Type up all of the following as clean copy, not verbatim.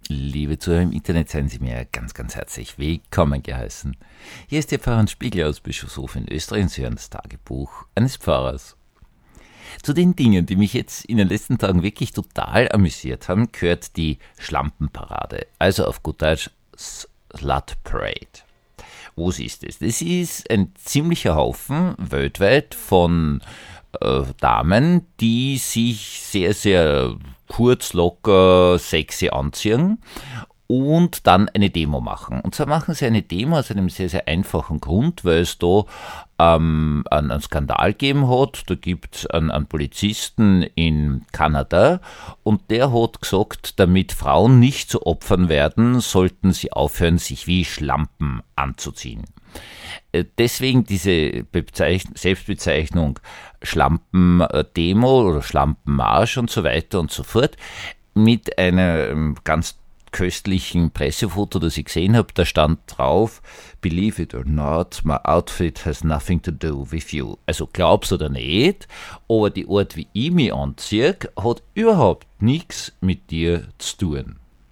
Liebe Zuhörer im Internet, seien Sie mir ganz, ganz herzlich willkommen geheißen. Hier ist Ihr Pfarrer Hans Spiegel aus Bischofshof in Österreich und Sie hören das Tagebuch eines Pfarrers. Zu den Dingen, die mich jetzt in den letzten Tagen wirklich total amüsiert haben, gehört die Schlampenparade, also auf gut Deutsch Slut Parade. Was ist das? Das ist ein ziemlicher Haufen weltweit von Damen, die sich sehr, sehr kurz, locker, sexy anziehen und dann eine Demo machen. Und zwar machen sie eine Demo aus einem sehr, sehr einfachen Grund, weil es da einen Skandal gegeben hat. Da gibt es einen Polizisten in Kanada und der hat gesagt, damit Frauen nicht zu Opfern werden, sollten sie aufhören, sich wie Schlampen anzuziehen. Deswegen diese Selbstbezeichnung Schlampen-Demo oder Schlampenmarsch und so weiter und so fort mit einem ganz köstlichen Pressefoto, das ich gesehen habe, da stand drauf, "Believe it or not, my outfit has nothing to do with you." Also glaub's oder nicht, aber die Art, wie ich mich anziehe, hat überhaupt nichts mit dir zu tun.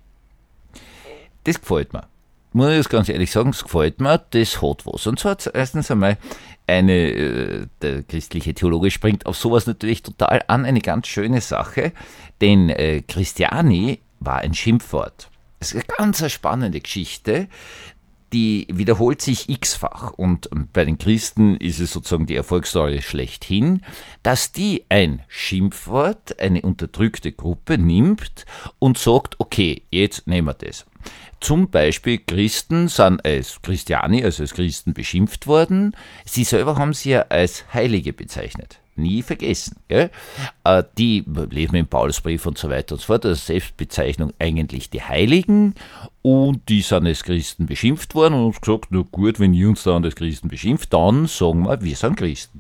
Das gefällt mir. Muss ich das ganz ehrlich sagen, das gefällt mir, das hat was. Und zwar hat erstens einmal der christliche Theologe springt auf sowas natürlich total an, eine ganz schöne Sache, denn Christiani war ein Schimpfwort. Das ist eine ganz spannende Geschichte, die wiederholt sich x-fach und bei den Christen ist es sozusagen die Erfolgsstory schlechthin, dass die ein Schimpfwort, eine unterdrückte Gruppe nimmt und sagt, okay, jetzt nehmen wir das. Zum Beispiel Christen sind als Christiani, also als Christen beschimpft worden, sie selber haben sie ja als Heilige bezeichnet. Nie vergessen. Gell? Die lesen wir im Paulusbrief und so weiter und so fort, also Selbstbezeichnung eigentlich die Heiligen und die sind als Christen beschimpft worden und haben gesagt, na gut, wenn ihr uns dann als Christen beschimpft, dann sagen wir sind Christen.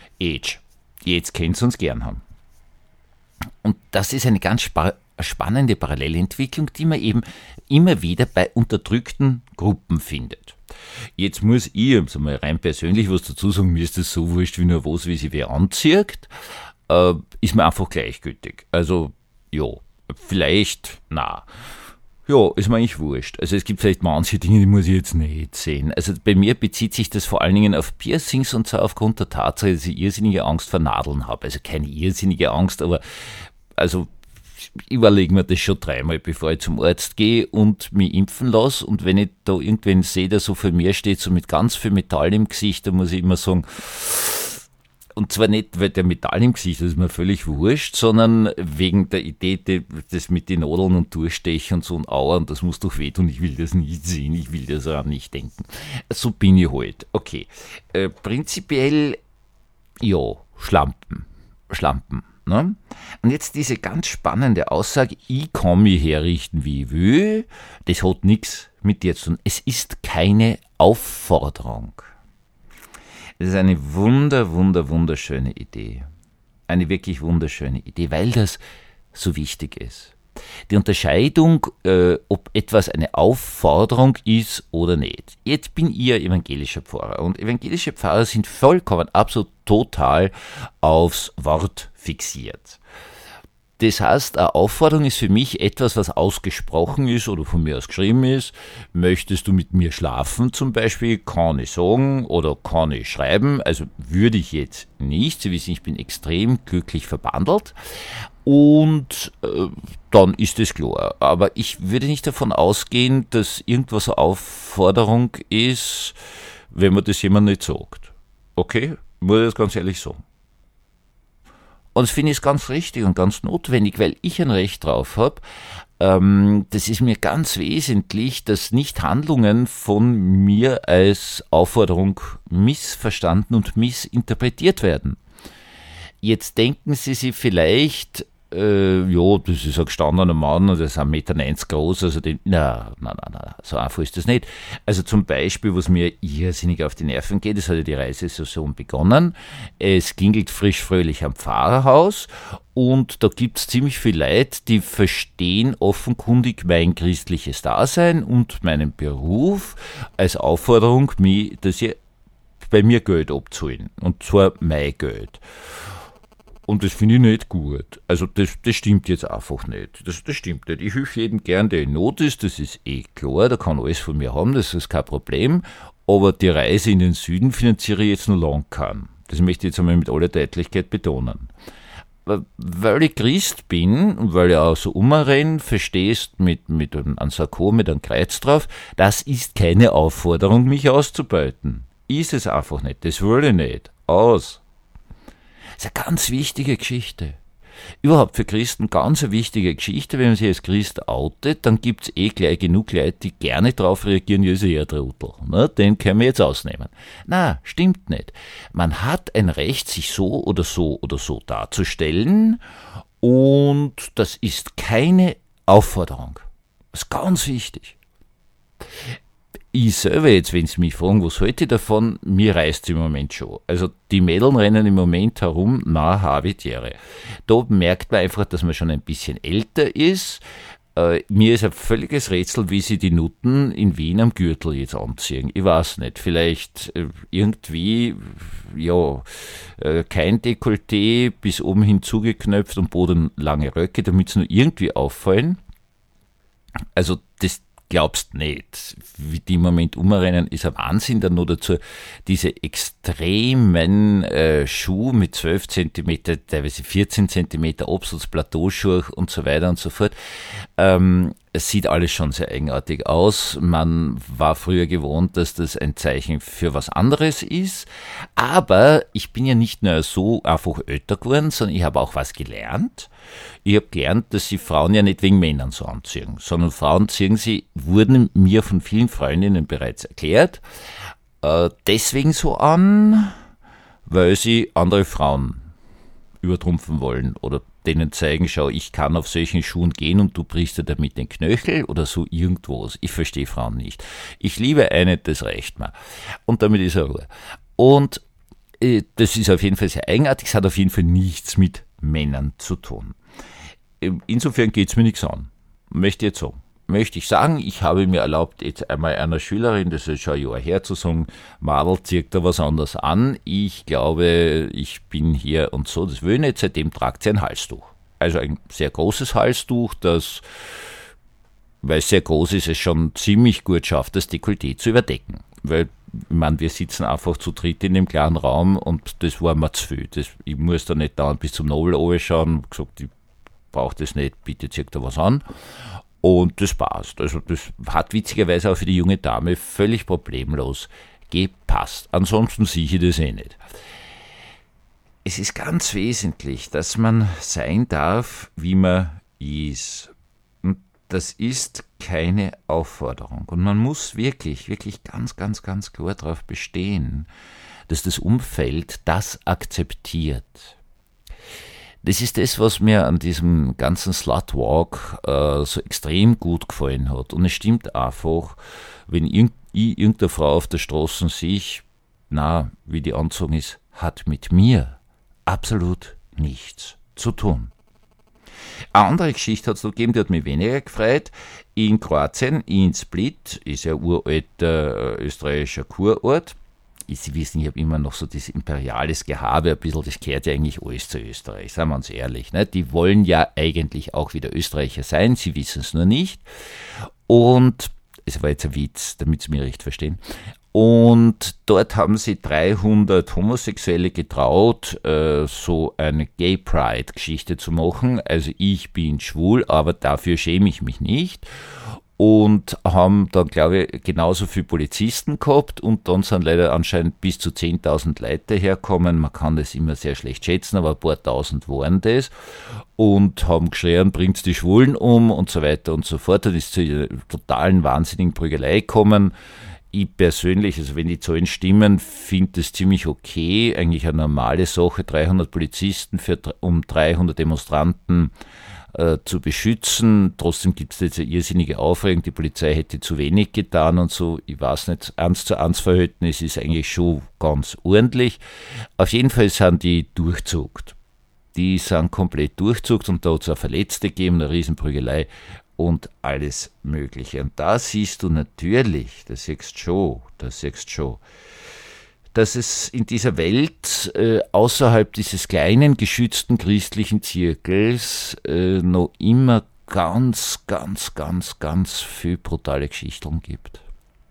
Jetzt könnt ihr uns gern haben. Und das ist eine ganz spannende Parallelentwicklung, die man eben immer wieder bei unterdrückten Gruppen findet. Jetzt muss ich also mal rein persönlich was dazu sagen, mir ist das so wurscht wie nur was, wie sie wer anzieht, ist mir einfach gleichgültig. Also, ja, vielleicht, ist mir eigentlich wurscht. Also es gibt vielleicht manche Dinge, die muss ich jetzt nicht sehen. Also bei mir bezieht sich das vor allen Dingen auf Piercings und zwar aufgrund der Tatsache, dass ich irrsinnige Angst vor Nadeln habe. Also keine irrsinnige Angst, aber also ich überlege mir das schon dreimal, bevor ich zum Arzt gehe und mich impfen lasse. Und wenn ich da irgendwen sehe, der so vor mir steht, so mit ganz viel Metall im Gesicht, dann muss ich immer sagen, und zwar nicht, weil der Metall im Gesicht, das ist mir völlig wurscht, sondern wegen der Idee, das mit den Nadeln und Durchstechen und so und Aua, und das muss doch wehtun, ich will das nicht sehen, ich will das auch nicht denken. So bin ich halt. Okay. Prinzipiell, ja, Schlampen. Ne? Und jetzt diese ganz spannende Aussage, ich kann mich herrichten, wie ich will, das hat nichts mit dir zu tun. Es ist keine Aufforderung. Das ist eine wunderschöne Idee. Eine wirklich wunderschöne Idee, weil das so wichtig ist. Die Unterscheidung, ob etwas eine Aufforderung ist oder nicht. Jetzt bin ich ein evangelischer Pfarrer und evangelische Pfarrer sind vollkommen, absolut total aufs Wort fixiert. Das heißt, eine Aufforderung ist für mich etwas, was ausgesprochen ist oder von mir aus geschrieben ist. Möchtest du mit mir schlafen zum Beispiel? Kann ich sagen oder kann ich schreiben. Also würde ich jetzt nicht. Sie wissen, ich bin extrem glücklich verbandelt. Und dann ist es klar. Aber ich würde nicht davon ausgehen, dass irgendwas eine Aufforderung ist, wenn man das jemand nicht sagt. Okay? Muss ich das ganz ehrlich sagen. Und das finde ich ganz richtig und ganz notwendig, weil ich ein Recht drauf habe. Das ist mir ganz wesentlich, dass nicht Handlungen von mir als Aufforderung missverstanden und missinterpretiert werden. Jetzt denken Sie sich vielleicht, das ist ein gestandener Mann und der ist 1,90 Meter groß, also so einfach ist das nicht. Also zum Beispiel, was mir irrsinnig auf die Nerven geht, es hat ja die Reisesaison begonnen, es klingelt frisch fröhlich am Pfarrerhaus und da gibt es ziemlich viele Leute, die verstehen offenkundig mein christliches Dasein und meinen Beruf als Aufforderung, dass ihr bei mir Geld abzahlen, und zwar mein Geld. Und das finde ich nicht gut. Also das stimmt jetzt einfach nicht. Das stimmt nicht. Ich helfe jedem gern, der in Not ist, das ist eh klar, der kann alles von mir haben, das ist kein Problem. Aber die Reise in den Süden finanziere ich jetzt noch lang keinen. Das möchte ich jetzt einmal mit aller Deutlichkeit betonen. Weil ich Christ bin und weil ich auch so umrenne, verstehst mit einem Sakko, mit einem Kreuz drauf, das ist keine Aufforderung, mich auszubeuten. Ist es einfach nicht. Das will ich nicht. Aus. Das ist eine ganz wichtige Geschichte. Überhaupt für Christen ganz eine wichtige Geschichte. Wenn man sich als Christ outet, dann gibt's gleich genug Leute, die gerne drauf reagieren, ja, ist ja ein Trottel. Ne? Den können wir jetzt ausnehmen. Na, stimmt nicht. Man hat ein Recht, sich so oder so oder so darzustellen, und das ist keine Aufforderung. Das ist ganz wichtig. Ich selber jetzt, wenn Sie mich fragen, was halte ich davon, mir reißt im Moment schon. Also die Mädeln rennen im Moment herum, na Habitäre. Da merkt man einfach, dass man schon ein bisschen älter ist. Mir ist ein völliges Rätsel, wie sie die Nutten in Wien am Gürtel jetzt anziehen. Ich weiß nicht, vielleicht irgendwie, ja, kein Dekolleté, bis oben hin zugeknöpft und bodenlange Röcke, damit sie nur irgendwie auffallen. Also das glaubst nicht, wie die im Moment umrennen, ist ein Wahnsinn. Dann noch dazu diese extremen Schuhe mit 12 cm, teilweise 14 cm Absatz, Plateauschuhe und so weiter und so fort. Es sieht alles schon sehr eigenartig aus. Man war früher gewohnt, dass das ein Zeichen für was anderes ist. Aber ich bin ja nicht nur so einfach älter geworden, sondern ich habe auch was gelernt. Ich habe gelernt, dass sie Frauen ja nicht wegen Männern so anziehen, sondern Frauen ziehen sie, wurden mir von vielen Freundinnen bereits erklärt, deswegen so an, weil sie andere Frauen übertrumpfen wollen oder denen zeigen, schau, ich kann auf solchen Schuhen gehen und du brichst dir damit den Knöchel oder so irgendwas. Ich verstehe Frauen nicht. Ich liebe eine, das reicht mir. Und damit ist er Ruhe. Und das ist auf jeden Fall sehr eigenartig, es hat auf jeden Fall nichts mit Männern zu tun. Insofern geht's mir nichts an. Möchte ich sagen, ich habe mir erlaubt, jetzt einmal einer Schülerin, das ist schon ein Jahr her, zu sagen, Madel, zieht da was anderes an. Ich glaube, ich bin hier und so, das will ich nicht. Seitdem tragt sie ein Halstuch. Also ein sehr großes Halstuch, das, weil es sehr groß ist, es schon ziemlich gut schafft, das Dekolleté zu überdecken. Weil, ich meine, wir sitzen einfach zu dritt in dem kleinen Raum und das war mir zu viel. Ich muss da nicht dauernd bis zum Nobel runterschauen, gesagt, ich brauche das nicht, bitte zieht da was an. Und das passt. Also das hat witzigerweise auch für die junge Dame völlig problemlos gepasst. Ansonsten sehe ich das nicht. Es ist ganz wesentlich, dass man sein darf, wie man ist. Und das ist keine Aufforderung. Und man muss wirklich, wirklich ganz, ganz, ganz klar darauf bestehen, dass das Umfeld das akzeptiert. Das ist das, was mir an diesem ganzen Slutwalk so extrem gut gefallen hat. Und es stimmt einfach, wenn ich irgendeine Frau auf der Straße sehe, wie die angezogen ist, hat mit mir absolut nichts zu tun. Eine andere Geschichte hat es noch gegeben, die hat mich weniger gefreut. In Kroatien, in Split, ist ja ein uralter österreichischer Kurort. Sie wissen, ich habe immer noch so dieses imperiales Gehabe, ein bisschen, das gehört ja eigentlich alles zu Österreich, seien wir uns ehrlich. Ne? Die wollen ja eigentlich auch wieder Österreicher sein, sie wissen es nur nicht. Und, es war jetzt ein Witz, damit Sie mich recht verstehen. Und dort haben sie 300 Homosexuelle getraut, so eine Gay Pride-Geschichte zu machen. Also ich bin schwul, aber dafür schäme ich mich nicht. Und haben dann, glaube ich, genauso viele Polizisten gehabt und dann sind leider anscheinend bis zu 10.000 Leute herkommen. Man kann das immer sehr schlecht schätzen, aber ein paar tausend waren das und haben geschrien, bringt die Schwulen um und so weiter und so fort. Dann ist zu einer totalen wahnsinnigen Prügelei gekommen. Ich persönlich, also wenn die Zahlen stimmen, finde das ziemlich okay, eigentlich eine normale Sache, 300 Polizisten um 300 Demonstranten zu beschützen. Trotzdem gibt es jetzt eine irrsinnige Aufregung, die Polizei hätte zu wenig getan und so. Ich weiß nicht, 1:1 Verhältnis ist eigentlich schon ganz ordentlich. Auf jeden Fall sind die durchzuckt. Die sind komplett durchzuckt und da hat es auch Verletzte gegeben, eine Riesenprügelei und alles Mögliche. Und da siehst du natürlich, da siehst schon, dass es in dieser Welt außerhalb dieses kleinen, geschützten christlichen Zirkels noch immer ganz, ganz, ganz, ganz viel brutale Geschichten gibt.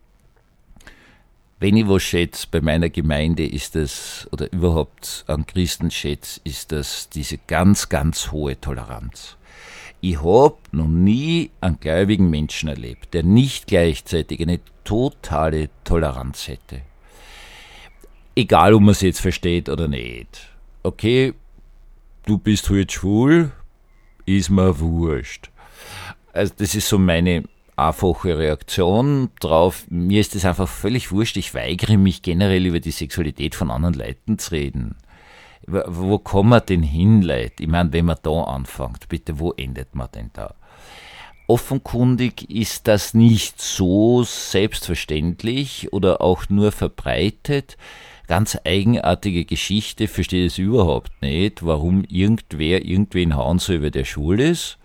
Wenn ich was schätze bei meiner Gemeinde, ist das, oder überhaupt an Christen schätze, ist das diese ganz, ganz hohe Toleranz. Ich habe noch nie einen gläubigen Menschen erlebt, der nicht gleichzeitig eine totale Toleranz hätte. Egal, ob man es jetzt versteht oder nicht. Okay, du bist halt schwul, ist mir wurscht. Also das ist so meine einfache Reaktion drauf. Mir ist das einfach völlig wurscht. Ich weigere mich generell über die Sexualität von anderen Leuten zu reden. Wo kommen wir denn hin, Leute? Ich meine, wenn man da anfängt, bitte, wo endet man denn da? Offenkundig ist das nicht so selbstverständlich oder auch nur verbreitet. Ganz eigenartige Geschichte, verstehe es überhaupt nicht, warum irgendwer irgendwen hauen soll, weil der schwul ist.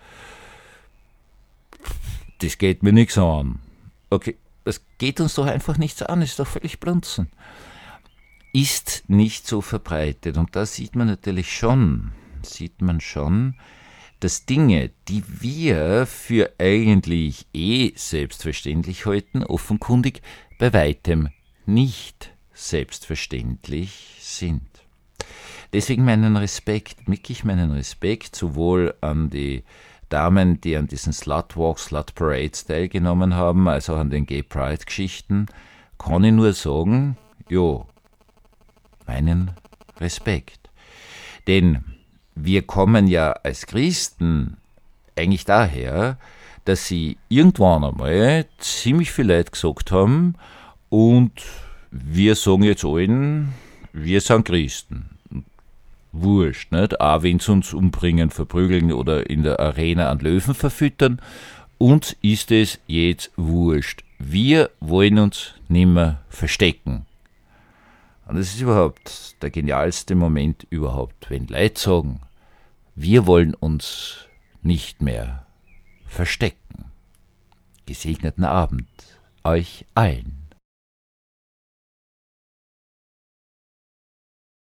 Das geht mir nichts an. Okay, das geht uns doch einfach nichts an, ist doch völlig Blödsinn. Ist nicht so verbreitet. Und da sieht man natürlich schon, dass Dinge, die wir für eigentlich selbstverständlich halten, offenkundig bei weitem nicht selbstverständlich sind. Deswegen wirklich meinen Respekt sowohl an die Damen, die an diesen Slutwalks, Slutparades teilgenommen haben, als auch an den Gay Pride-Geschichten, kann ich nur sagen, jo, meinen Respekt. Denn wir kommen ja als Christen eigentlich daher, dass sie irgendwann einmal ziemlich viele Leute gesagt haben und wir sagen jetzt allen, wir sind Christen. Wurscht, nicht? Auch wenn sie uns umbringen, verprügeln oder in der Arena an Löwen verfüttern, uns ist es jetzt wurscht. Wir wollen uns nimmer verstecken. Und das ist überhaupt der genialste Moment überhaupt, wenn Leute sagen, wir wollen uns nicht mehr verstecken. Gesegneten Abend euch allen.